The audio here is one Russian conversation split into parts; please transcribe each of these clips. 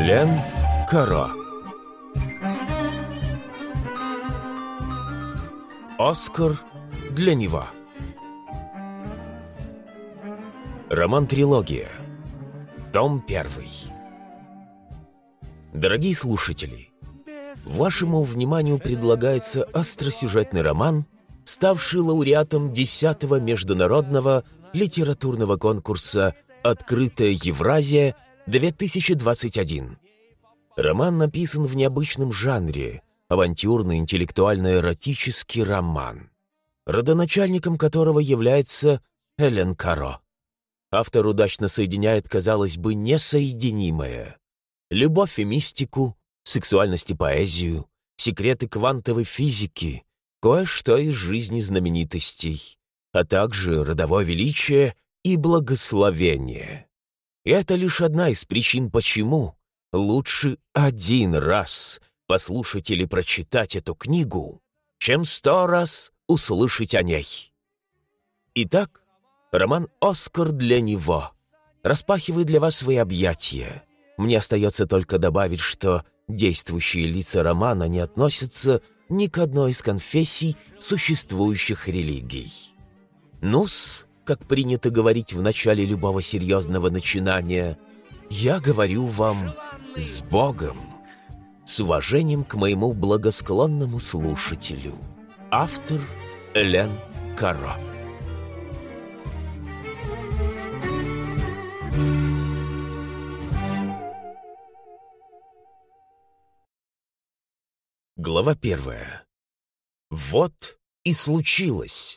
Элен Каро. Оскар для него. Роман-трилогия. Том 1. Дорогие слушатели, вашему вниманию предлагается остросюжетный роман, ставший лауреатом 10-го международного литературного конкурса «Открытая Евразия 2021». Роман написан в необычном жанре – авантюрно-интеллектуально-эротический роман, родоначальником которого является Элен Каро. Автор удачно соединяет, казалось бы, несоединимое – любовь и мистику, сексуальность и поэзию, секреты квантовой физики, кое-что из жизни знаменитостей, а также родовое величие и благословение. И это лишь одна из причин, почему лучше один раз послушать или прочитать эту книгу, чем 100 раз услышать о ней. Итак, роман «Оскар для него» распахивает для вас свои объятия. Мне остается только добавить, что действующие лица романа не относятся ни к одной из конфессий существующих религий. Ну-с, как принято говорить в начале любого серьезного начинания, я говорю вам с Богом. С уважением к моему благосклонному слушателю. Автор Элен Каро. Глава 1. Вот и случилось.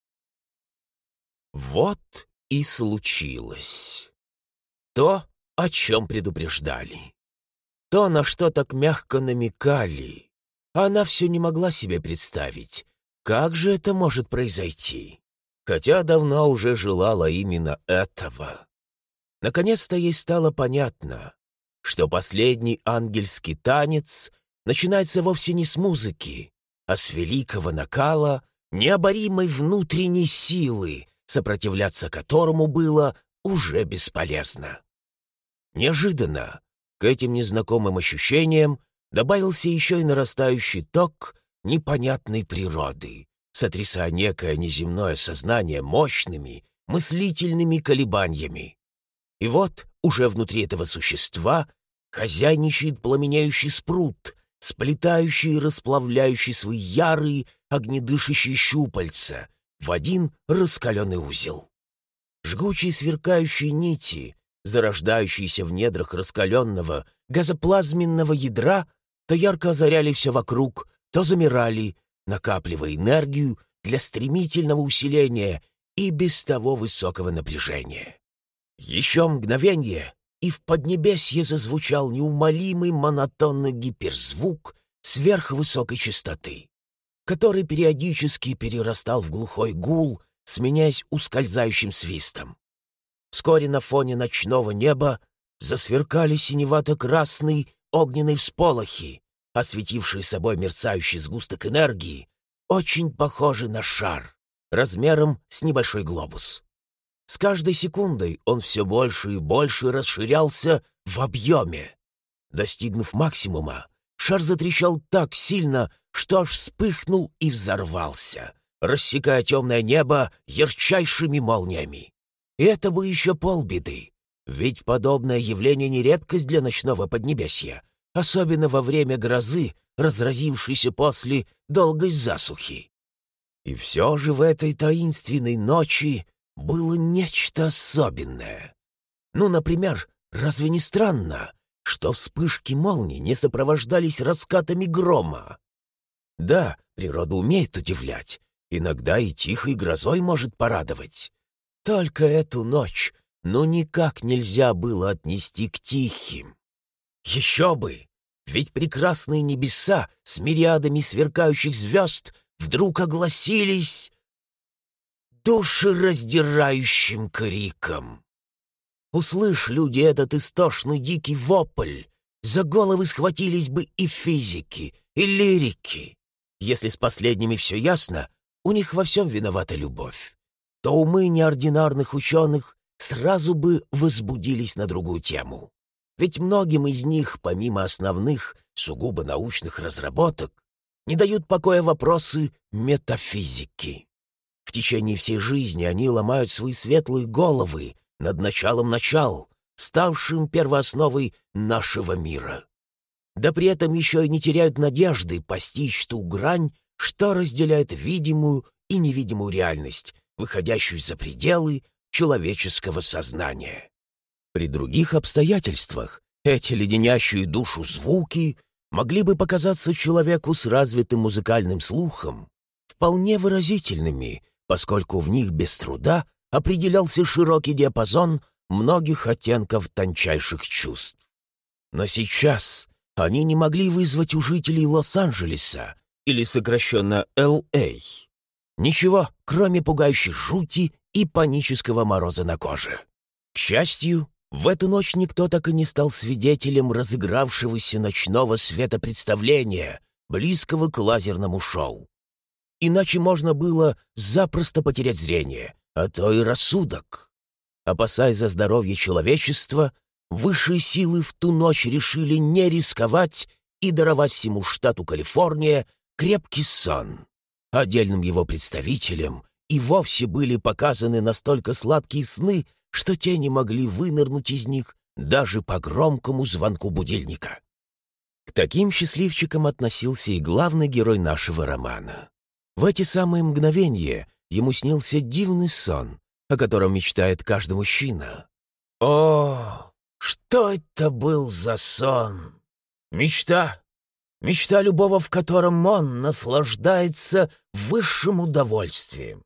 Вот и случилось. То, о чем предупреждали. То, на что так мягко намекали. Она все не могла себе представить, как же это может произойти. Хотя давно уже желала именно этого. Наконец-то ей стало понятно, что последний ангельский танец начинается вовсе не с музыки, а с великого накала, необоримой внутренней силы, сопротивляться которому было уже бесполезно. Неожиданно к этим незнакомым ощущениям добавился еще и нарастающий ток непонятной природы, сотрясая некое неземное сознание мощными мыслительными колебаниями. И вот уже внутри этого существа хозяйничает пламенеющий спрут, сплетающий и расплавляющий свои ярые огнедышащие щупальца в один раскаленный узел. Жгучие сверкающие нити, зарождающиеся в недрах раскаленного газоплазменного ядра, то ярко озаряли все вокруг, то замирали, накапливая энергию для стремительного усиления и без того высокого напряжения. Еще мгновенье, и в поднебесье зазвучал неумолимый монотонный гиперзвук сверхвысокой частоты, который периодически перерастал в глухой гул, сменяясь ускользающим свистом. Вскоре на фоне ночного неба засверкали синевато-красные огненные всполохи, осветившие собой мерцающий сгусток энергии, очень похожий на шар, размером с небольшой глобус. С каждой секундой он все больше и больше расширялся в объеме. Достигнув максимума, шар затрещал так сильно, что аж вспыхнул и взорвался, рассекая темное небо ярчайшими молниями. И это бы еще полбеды, ведь подобное явление не редкость для ночного поднебесья, особенно во время грозы, разразившейся после долгой засухи. И все же в этой таинственной ночи было нечто особенное. Ну, например, разве не странно, что вспышки молний не сопровождались раскатами грома? Да, природа умеет удивлять, иногда и тихой грозой может порадовать. Только эту ночь никак нельзя было отнести к тихим. Еще бы! Ведь прекрасные небеса с мириадами сверкающих звезд вдруг огласились душераздирающим криком. Услышь, люди, этот истошный дикий вопль, за головы схватились бы и физики, и лирики. Если с последними все ясно, у них во всем виновата любовь, то умы неординарных ученых сразу бы возбудились на другую тему. Ведь многим из них, помимо основных, сугубо научных разработок, не дают покоя вопросы метафизики. В течение всей жизни они ломают свои светлые головы над началом начал, ставшим первоосновой нашего мира. Да при этом еще и не теряют надежды постичь ту грань, что разделяет видимую и невидимую реальность, выходящую за пределы человеческого сознания. При других обстоятельствах эти леденящие душу звуки могли бы показаться человеку с развитым музыкальным слухом вполне выразительными, поскольку в них без труда определялся широкий диапазон многих оттенков тончайших чувств. Но сейчас они не могли вызвать у жителей Лос-Анджелеса, или сокращенно Л.А., ничего, кроме пугающей жути и панического мороза на коже. К счастью, в эту ночь никто так и не стал свидетелем разыгравшегося ночного светопредставления, близкого к лазерному шоу. Иначе можно было запросто потерять зрение, а то и рассудок. Опасаясь за здоровье человечества, высшие силы в ту ночь решили не рисковать и даровать всему штату Калифорния крепкий сон. Отдельным его представителям и вовсе были показаны настолько сладкие сны, что те не могли вынырнуть из них даже по громкому звонку будильника. К таким счастливчикам относился и главный герой нашего романа. В эти самые мгновения ему снился дивный сон, о котором мечтает каждый мужчина. О, что это был за сон? Мечта любого, в котором он наслаждается высшим удовольствием.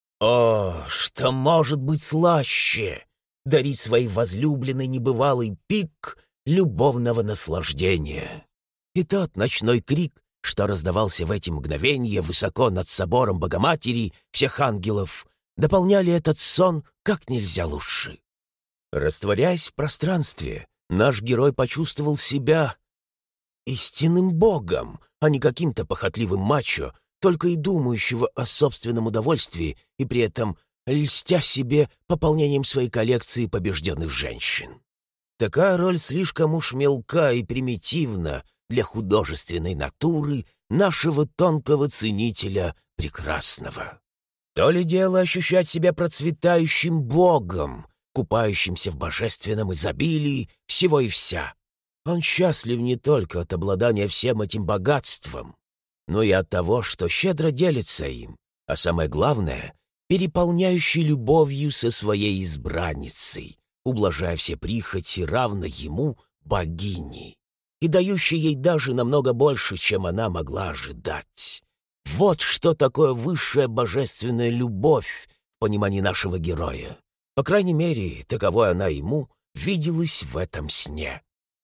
О, что может быть слаще дарить своей возлюбленной небывалый пик любовного наслаждения. И тот ночной крик, что раздавался в эти мгновения высоко над собором Богоматери всех ангелов, дополняли этот сон как нельзя лучше. Растворяясь в пространстве, наш герой почувствовал себя истинным богом, а не каким-то похотливым мачо, только и думающего о собственном удовольствии и при этом льстя себе пополнением своей коллекции побежденных женщин. Такая роль слишком уж мелка и примитивна для художественной натуры нашего тонкого ценителя прекрасного. То ли дело ощущать себя процветающим богом, купающимся в божественном изобилии всего и вся. Он счастлив не только от обладания всем этим богатством, но и от того, что щедро делится им, а самое главное — переполняющий любовью со своей избранницей, ублажая все прихоти равно ему, богини, и дающий ей даже намного больше, чем она могла ожидать. Вот что такое высшая божественная любовь в понимании нашего героя. По крайней мере, таковой она ему виделась в этом сне.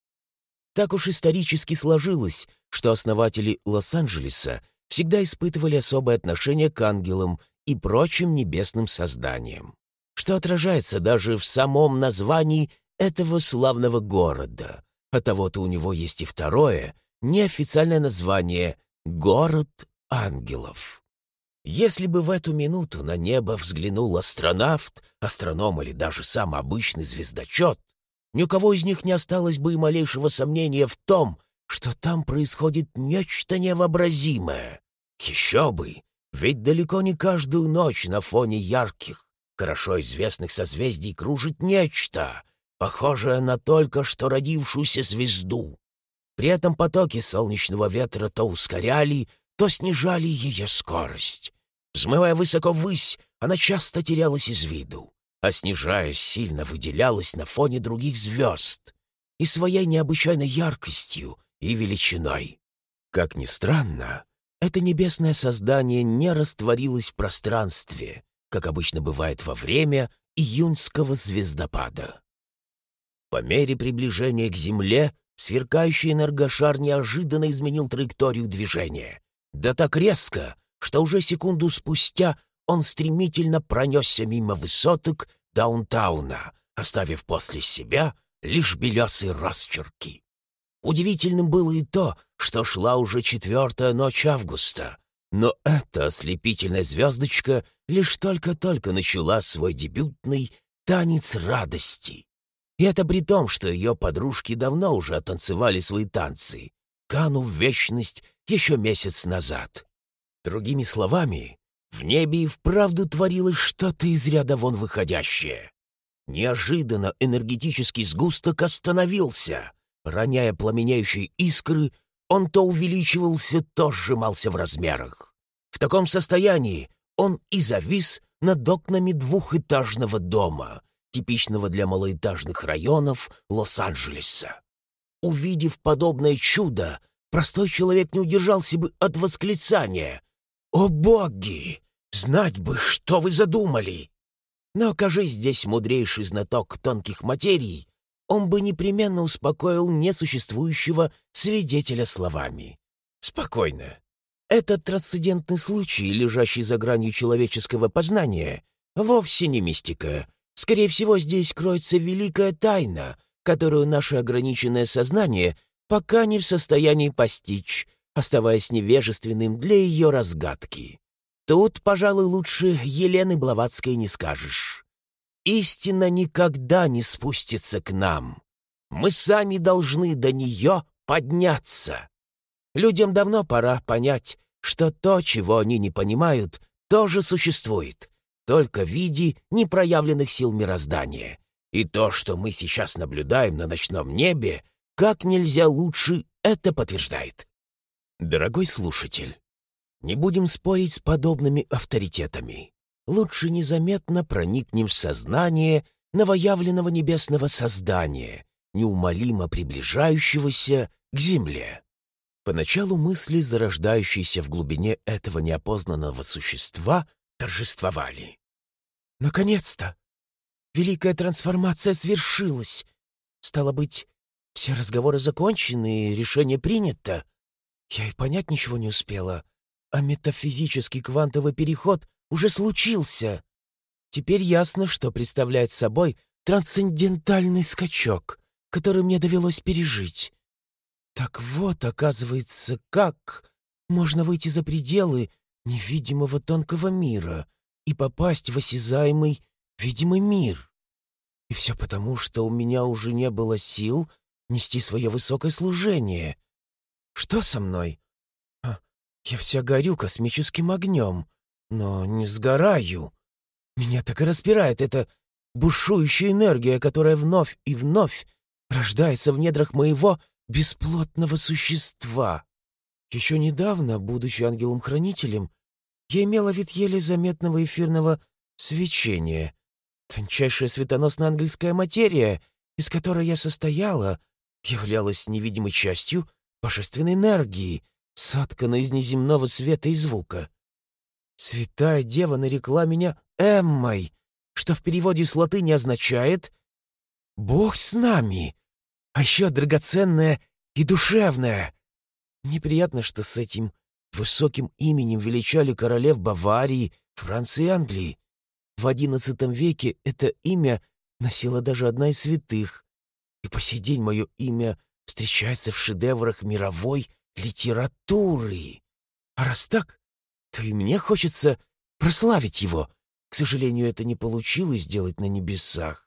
Так уж исторически сложилось, что основатели Лос-Анджелеса всегда испытывали особое отношение к ангелам и прочим небесным созданиям, что отражается даже в самом названии этого славного города. Оттого-то у него есть и второе, неофициальное название «Город ангелов». Если бы в эту минуту на небо взглянул астронавт, астроном или даже сам обычный звездочет, ни у кого из них не осталось бы и малейшего сомнения в том, что там происходит нечто невообразимое. Еще бы, ведь далеко не каждую ночь на фоне ярких, хорошо известных созвездий кружит нечто, похожее на только что родившуюся звезду. При этом потоки солнечного ветра то ускоряли, то снижали ее скорость. Взмывая высоко ввысь, она часто терялась из виду, а снижаясь, сильно выделялась на фоне других звезд и своей необычайной яркостью и величиной. Как ни странно, это небесное создание не растворилось в пространстве, как обычно бывает во время июньского звездопада. По мере приближения к Земле сверкающий энергошар неожиданно изменил траекторию движения. Да так резко, что уже секунду спустя он стремительно пронесся мимо высоток даунтауна, оставив после себя лишь белесые росчерки. Удивительным было и то, что шла уже 4-я ночь августа, но эта ослепительная звездочка лишь только-только начала свой дебютный танец радости. И это при том, что ее подружки давно уже оттанцевали свои танцы, канув в вечность еще месяц назад. Другими словами, в небе и вправду творилось что-то из ряда вон выходящее. Неожиданно энергетический сгусток остановился. Роняя пламенеющие искры, он то увеличивался, то сжимался в размерах. В таком состоянии он и завис над окнами двухэтажного дома, типичного для малоэтажных районов Лос-Анджелеса. Увидев подобное чудо, простой человек не удержался бы от восклицания: «О боги! Знать бы, что вы задумали!» Но, окажись здесь мудрейший знаток тонких материй, он бы непременно успокоил несуществующего свидетеля словами: «Спокойно. Этот трансцендентный случай, лежащий за гранью человеческого познания, вовсе не мистика. Скорее всего, здесь кроется великая тайна, которую наше ограниченное сознание пока не в состоянии постичь, оставаясь невежественным для ее разгадки. Тут, пожалуй, лучше Елены Блаватской не скажешь. Истина никогда не спустится к нам. Мы сами должны до нее подняться. Людям давно пора понять, что то, чего они не понимают, тоже существует, только в виде непроявленных сил мироздания. И то, что мы сейчас наблюдаем на ночном небе, как нельзя лучше это подтверждает. Дорогой слушатель, не будем спорить с подобными авторитетами. Лучше незаметно проникнем в сознание новоявленного небесного создания, неумолимо приближающегося к Земле. Поначалу мысли, зарождающиеся в глубине этого неопознанного существа, торжествовали. «Наконец-то! Великая трансформация свершилась! Стало быть, все разговоры закончены и решение принято. Я и понять ничего не успела, а метафизический квантовый переход уже случился. Теперь ясно, что представляет собой трансцендентальный скачок, который мне довелось пережить. Так вот, оказывается, как можно выйти за пределы невидимого тонкого мира и попасть в осязаемый видимый мир. И все потому, что у меня уже не было сил нести свое высокое служение. Что со мной? Я вся горю космическим огнем, но не сгораю. Меня так и распирает эта бушующая энергия, которая вновь и вновь рождается в недрах моего бесплотного существа. Еще недавно, будучи ангелом-хранителем, я имела вид еле заметного эфирного свечения. Тончайшая светоносная ангельская материя, из которой я состояла, являлась невидимой частью божественной энергии, сотканной из неземного света и звука. Святая Дева нарекла меня Эммой, что в переводе с латыни означает «Бог с нами», а еще драгоценное и душевное. Неприятно, что с этим высоким именем величали королев Баварии, Франции и Англии. В XI веке это имя носила даже одна из святых, и по сей день мое имя встречается в шедеврах мировой литературы. А раз так, то и мне хочется прославить его. К сожалению, это не получилось сделать на небесах.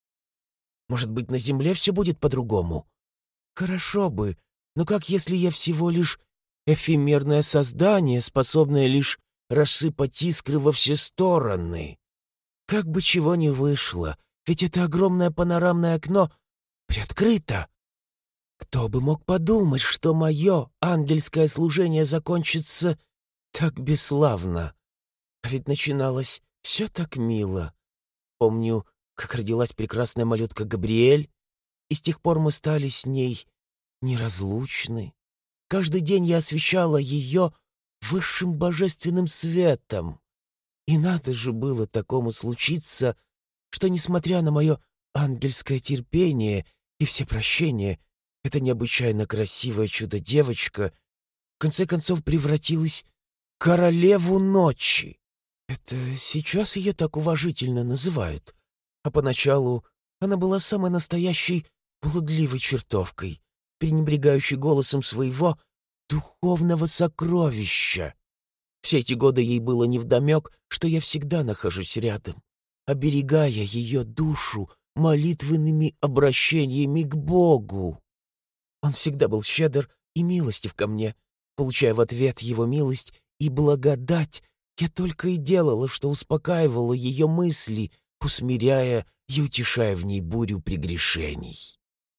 Может быть, на земле все будет по-другому? Хорошо бы, но как если я всего лишь эфемерное создание, способное лишь рассыпать искры во все стороны? Как бы чего ни вышло, ведь это огромное панорамное окно приоткрыто. Кто бы мог подумать, что мое ангельское служение закончится так бесславно? А ведь начиналось все так мило. Помню, как родилась прекрасная малютка Габриэль, и с тех пор мы стали с ней неразлучны. Каждый день я освещала ее высшим божественным светом. И надо же было такому случиться, что, несмотря на мое ангельское терпение и всепрощение, эта необычайно красивая чудо-девочка в конце концов превратилась в королеву ночи. Это сейчас ее так уважительно называют. А поначалу она была самой настоящей блудливой чертовкой, пренебрегающей голосом своего духовного сокровища. Все эти годы ей было невдомек, что я всегда нахожусь рядом, оберегая ее душу молитвенными обращениями к Богу. Он всегда был щедр и милостив ко мне. Получая в ответ его милость и благодать, я только и делала, что успокаивала ее мысли, усмиряя и утешая в ней бурю прегрешений.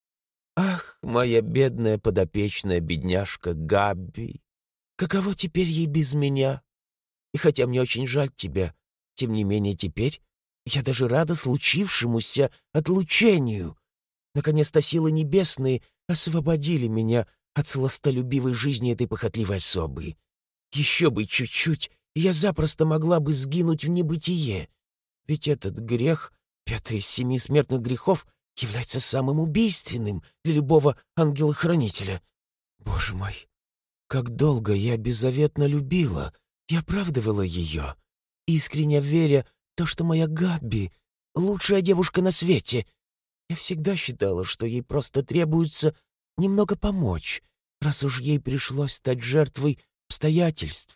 Ах, моя бедная подопечная бедняжка Габби! Каково теперь ей без меня? И хотя мне очень жаль тебя, тем не менее теперь я даже рада случившемуся отлучению. Наконец-то силы небесные освободили меня от сластолюбивой жизни этой похотливой особы. Еще бы чуть-чуть, и я запросто могла бы сгинуть в небытие. Ведь этот грех, пятый из 7 смертных грехов, является самым убийственным для любого ангела-хранителя. Боже мой, как долго я беззаветно любила и оправдывала ее, искренне веря в то, что моя Габби — лучшая девушка на свете. Я всегда считала, что ей просто требуется немного помочь, раз уж ей пришлось стать жертвой обстоятельств.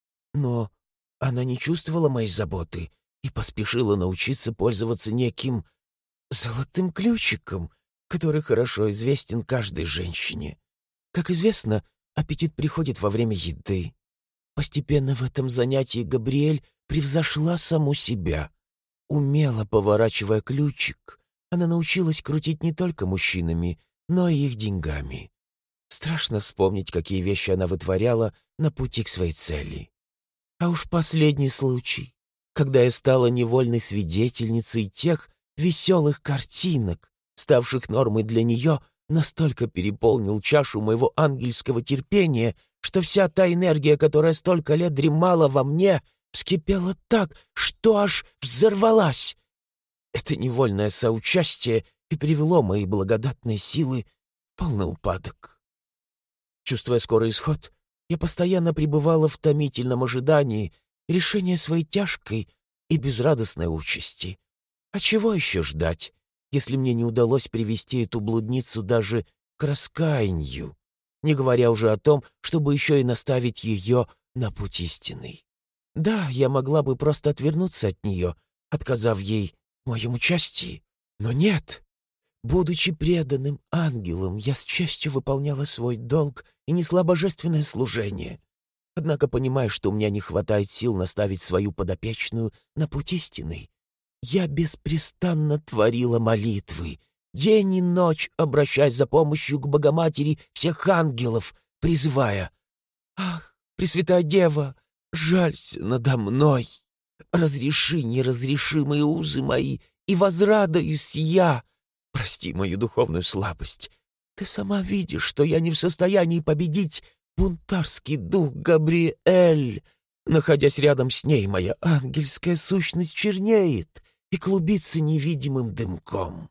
Но она не чувствовала моей заботы и поспешила научиться пользоваться неким золотым ключиком, который хорошо известен каждой женщине. Как известно, аппетит приходит во время еды. Постепенно в этом занятии Габриэль превзошла саму себя. Умело поворачивая ключик, она научилась крутить не только мужчинами, но и их деньгами. Страшно вспомнить, какие вещи она вытворяла на пути к своей цели. А уж последний случай, когда я стала невольной свидетельницей тех веселых картинок, ставших нормой для нее, настолько переполнил чашу моего ангельского терпения, что вся та энергия, которая столько лет дремала во мне, вскипела так, что аж взорвалась. Это невольное соучастие и привело мои благодатные силы в полный упадок. Чувствуя скорый исход, я постоянно пребывала в томительном ожидании решения своей тяжкой и безрадостной участи. А чего еще ждать, если мне не удалось привести эту блудницу даже к раскаянию, не говоря уже о том, чтобы еще и наставить ее на путь истинный? Да, я могла бы просто отвернуться от нее, отказав ей в моем участии, но нет. Будучи преданным ангелом, я с честью выполняла свой долг и несла божественное служение. Однако, понимая, что у меня не хватает сил наставить свою подопечную на путь истинный, я беспрестанно творила молитвы, день и ночь обращаясь за помощью к Богоматери всех ангелов, призывая: «Ах, Пресвятая Дева, жалься надо мной! Разреши неразрешимые узы мои, и возрадуюсь я! Прости мою духовную слабость. Ты сама видишь, что я не в состоянии победить бунтарский дух Габриэль. Находясь рядом с ней, моя ангельская сущность чернеет и клубится невидимым дымком.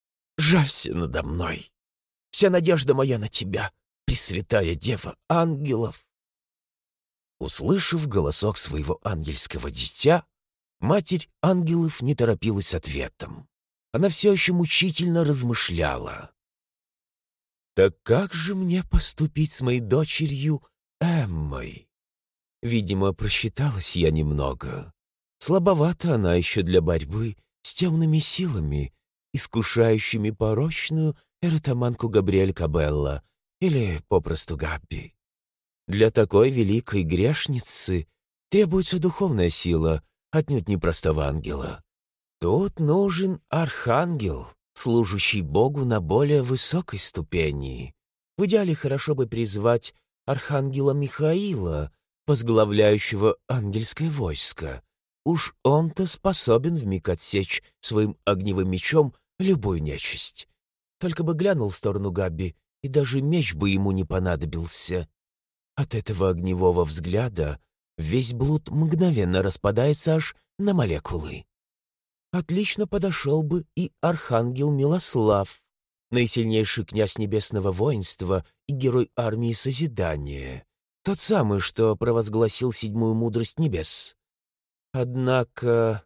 Жалься надо мной. Вся надежда моя на тебя, Пресвятая Дева ангелов». Услышав голосок своего ангельского дитя, Матерь ангелов не торопилась с ответом. Она все еще мучительно размышляла. «Так как же мне поступить с моей дочерью Эммой? Видимо, просчиталась я немного. Слабовата она еще для борьбы с темными силами, искушающими порочную эротоманку Габриэль Кабелла или попросту Габби. Для такой великой грешницы требуется духовная сила, отнюдь не простого ангела. Тут нужен архангел, служащий Богу на более высокой ступени. В идеале хорошо бы призвать архангела Михаила, возглавляющего ангельское войско. Уж он-то способен вмиг отсечь своим огневым мечом любую нечисть. Только бы глянул в сторону Габби, и даже меч бы ему не понадобился. От этого огневого взгляда весь блуд мгновенно распадается аж на молекулы. Отлично подошел бы и архангел Милослав, наисильнейший князь небесного воинства и герой армии Созидания, тот самый, что провозгласил 7-ю мудрость небес. Однако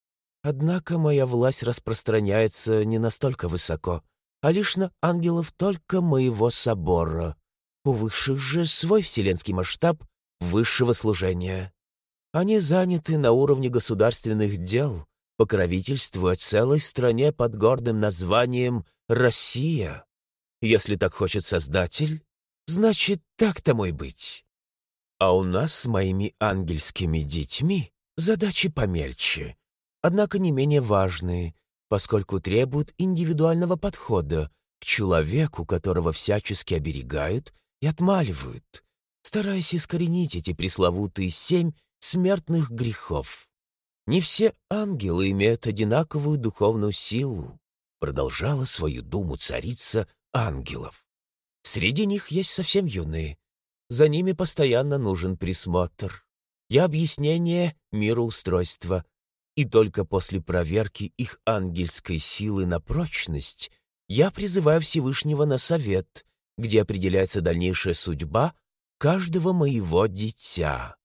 моя власть распространяется не настолько высоко, а лишь на ангелов только моего собора, у высших же свой вселенский масштаб высшего служения. Они заняты на уровне государственных дел, покровительствуя целой стране под гордым названием «Россия». Если так хочет Создатель, значит, так тому и быть. А у нас с моими ангельскими детьми задачи помельче, однако не менее важные, поскольку требуют индивидуального подхода к человеку, которого всячески оберегают и отмаливают, стараясь искоренить эти пресловутые 7 смертных грехов. Не все ангелы имеют одинаковую духовную силу, продолжала свою думу царица ангелов. Среди них есть совсем юные. За ними постоянно нужен присмотр и объяснение мироустройства. И только после проверки их ангельской силы на прочность я призываю Всевышнего на совет, где определяется дальнейшая судьба каждого моего дитя.